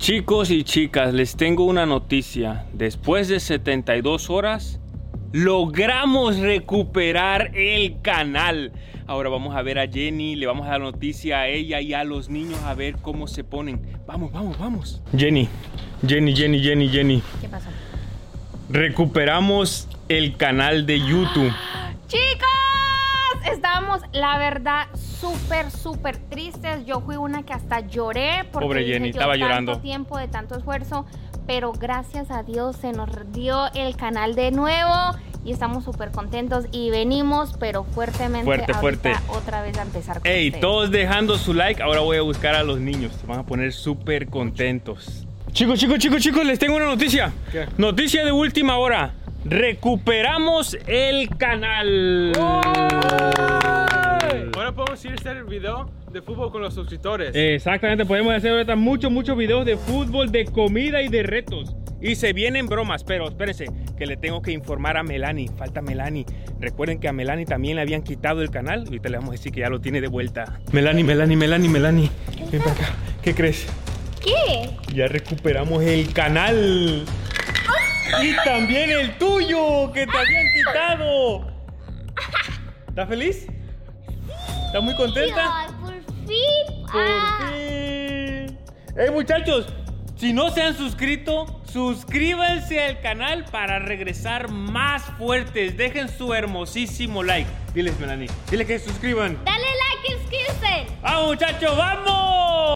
Chicos y chicas, les tengo una noticia. Después de 72 horas, logramos recuperar el canal. Ahora vamos a ver a Jenny, le vamos a dar noticia a ella y a los niños a ver cómo se ponen. Vamos. Jenny. ¿Qué pasó? Recuperamos el canal de YouTube. ¡Chicos! Estábamos, la verdad, súper tristes. Yo fui una que hasta lloré porque Pobre Jenny, estaba llorando. Tanto tiempo, de tanto esfuerzo, pero gracias a Dios se nos dio el canal de nuevo y estamos súper contentos y venimos, pero fuerte. Otra vez a empezar con Ey, ustedes. todos dejando su like. Ahora voy a buscar a los niños. Se van a poner súper contentos. Chicos, les tengo una noticia. ¿Qué? Noticia de última hora. Recuperamos el canal. Ahora podemos ir a hacer el video de fútbol con los suscriptores. Exactamente, podemos hacer ahorita muchos videos de fútbol, de comida y de retos. Y se vienen bromas, pero espérense, que le tengo que informar a Melanie. Falta Melanie. Recuerden que a Melanie también le habían quitado el canal. Ahorita le vamos a decir que ya lo tiene de vuelta. Melanie. Ven para acá. ¿Qué crees? ¿Qué? Ya recuperamos el canal. Y también el tuyo, que te habían quitado. ¿Estás feliz? ¿Estás muy contenta? Ay, por fin. Por fin. Hey, muchachos, si no se han suscrito, suscríbanse al canal para regresar más fuertes. Dejen su hermosísimo like. Diles, Melanie. Dile que se suscriban. Dale like y suscríbete. ¡Vamos, muchachos! ¡Vamos!